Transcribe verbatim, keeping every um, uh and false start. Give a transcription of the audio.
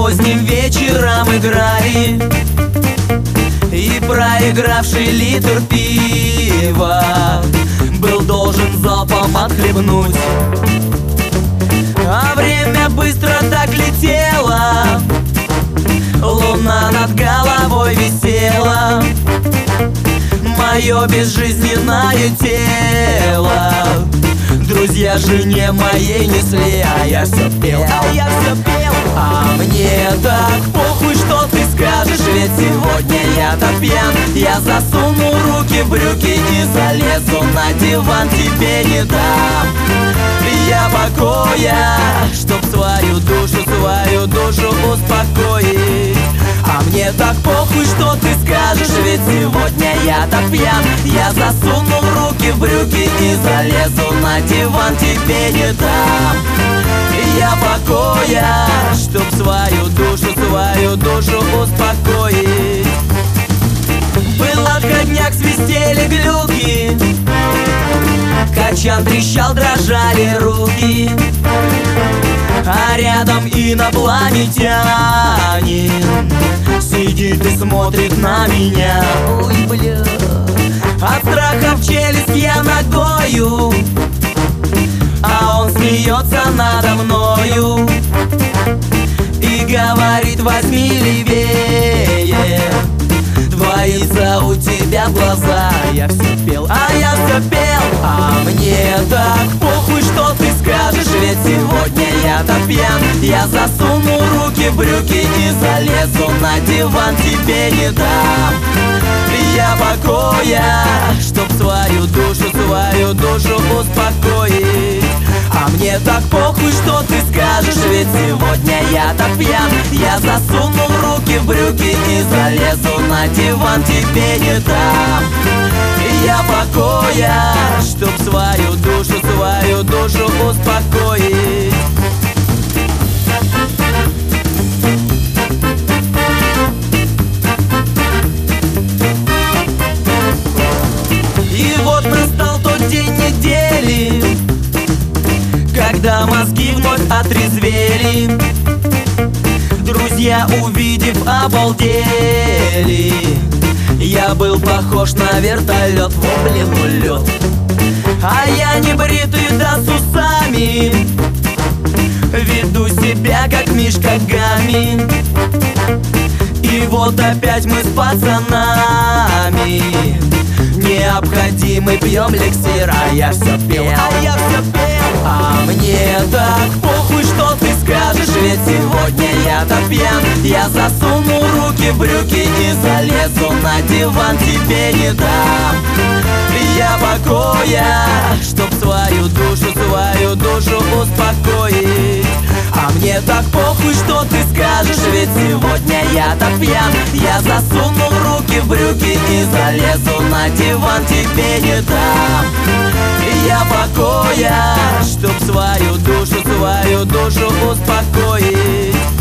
поздним вечером играли, и проигравший литр пива был должен залпом отхлебнуть. А время быстро так летело, луна над головой висела. Мое безжизненное тело друзья жене моей несли, а я все пел, а я все пел. А мне так похуй, что ты скажешь, ведь сегодня я так пьян. Я засуну руки в брюки и залезу на диван, тебе не дам я покоя, чтоб свою душу, свою душу успокоить. А мне так похуй, что ты скажешь, ведь сегодня я так пьян. Я засуну руки в брюки и залезу на диван, тебе не дам я покоя, чтоб свою душу, свою душу успокоить. Был отходняк, свистели глюки, качан трещал, дрожали руки, а рядом инопланетянин сидит и смотрит на меня. Ой, бля. От страха в челюсть я ногою, а он смеется надо мною и говорит: возьми левее, двоится у тебя глаза. Я все пел, а я все пел. А мне так похуй, что ты скажешь, ведь сегодня я так пьян. Я засуну руки в брюки и залезу на диван, тебе не дам я покоя, чтоб свою душу, свою душу успокоить. А мне так похуй, что ты скажешь, ведь сегодня я так пьян. Я засуну руки в брюки и залезу на диван, тебе не дам я покоя, чтоб свою душу, свою душу успокоить. И вот настал тот день недели, когда мозги вновь отрезвели. Друзья, увидев, обалдели. Я был похож на вертолет, в блину лед. А я не бритый, да с усами, веду себя как Мишка Гамми. И вот опять мы с пацанами необходимый пьем эликсир, а я все пел, а я все пел. А мне так похуй, что ты скажешь, ведь сегодня я так пьян. Я засуну руки в брюки и залезу на диван, тебе не дам я покоя, чтоб свою душу, свою душу успокоить. А мне так похуй, что ты скажешь, ведь сегодня я так пьян. Я засуну руки в брюки и залезу на диван, тебе не дам я покоя, чтоб свою душу, свою душу успокоить.